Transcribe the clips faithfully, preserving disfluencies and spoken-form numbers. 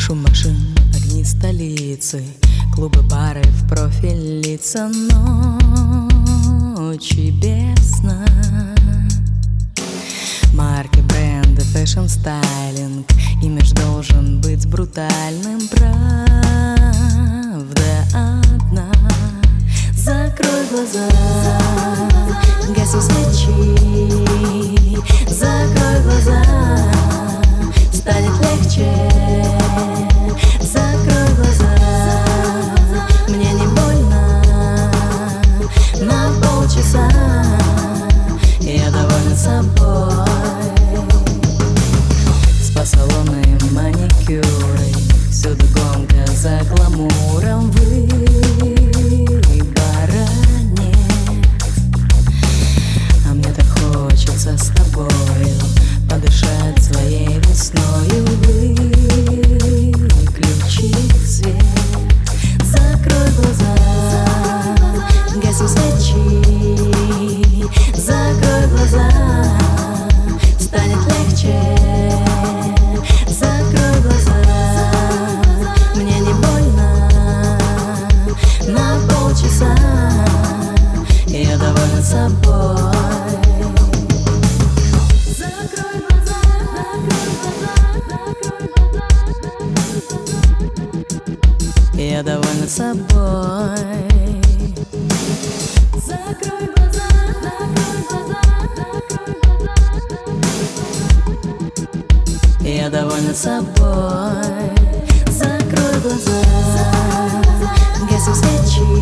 Шум машин, огни столицы, клубы, бары, в профиль лица, ночи без сна. Марки, бренды, фэшн, стайлинг, имидж должен быть брутальным. Правда одна: закрой глаза, гаси свечи, закрой глаза, станет легче. Закрой глаза, мне не больно, на полчаса я доволен собой. Спа-салоны, маникюры, всюду гонка за гламуром. Выбора нет, а мне так хочется с тобою подышать своей весною. Выключи свет, закрой глаза, гаси свечи, закрой глаза, станет легче. Закрой глаза, мне не больно, на полчаса я доволен собой. Закрой глаза, я довольна собой. Закрой глаза, я довольна собой. Закрой глаза, гаси свечи,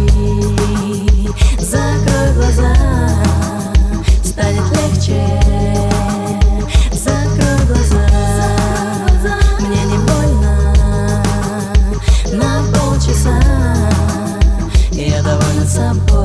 закрой глаза, станет легче. Закрой глаза, мне не больно, на полчаса я довольна собой.